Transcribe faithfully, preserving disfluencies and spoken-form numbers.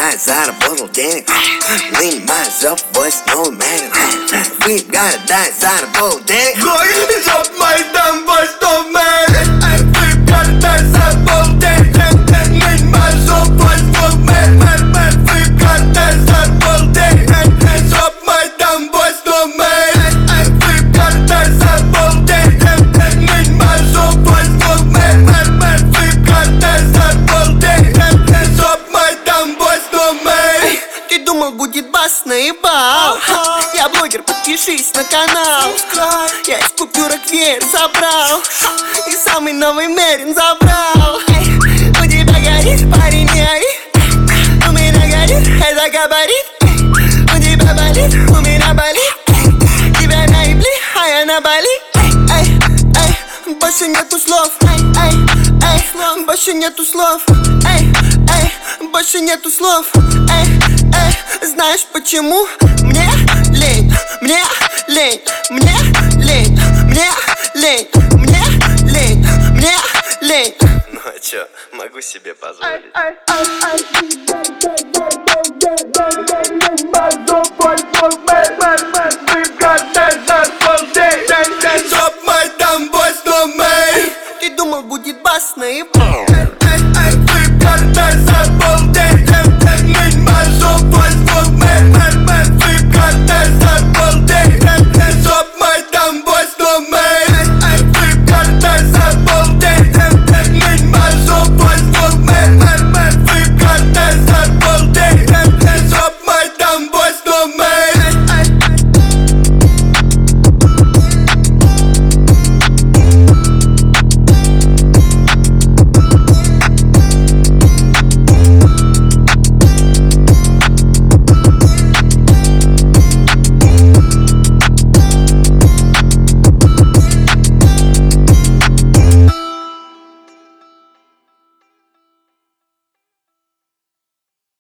да, заработал денег. Вынимай жоп, бой с новым менеджером. Выпь, гада, да, заработал денег. Жоп мой дам, бой с новым менеджером. Выпь, гада, да, заработал денег. Вынимай жоп, бой с новым менеджером. Выпь, гада, да, заработал денег. Жоп мой дам, бой с новым менеджером. Выпь, гада, да, заработал денег. Вынимай жоп, бой с новым менеджером. Выпь, гада, да, заработал денег. Жоп мой дам, бой с новым менеджером. Ты думал, будет бас, наебал. Я блогер, подпишись на канал. Я из купюрок веер собрал и самый новый мерин забрал. Эй, у тебя горит, парень, не ори. У меня горит, это габарит. Эй, у тебя болит, у меня болит. Эй, тебя наебли, а я на Бали. Эй, эй, больше нету слов. Эй, эй, эй, больше нету слов. Эй, эй, больше нету слов. Эй, эй, знаешь почему? Мне лень, мне лень, мне лень, мне лень, мне лень, мне лень. Ну а чё, могу себе позволить. Ты думал, будет бас, наебал.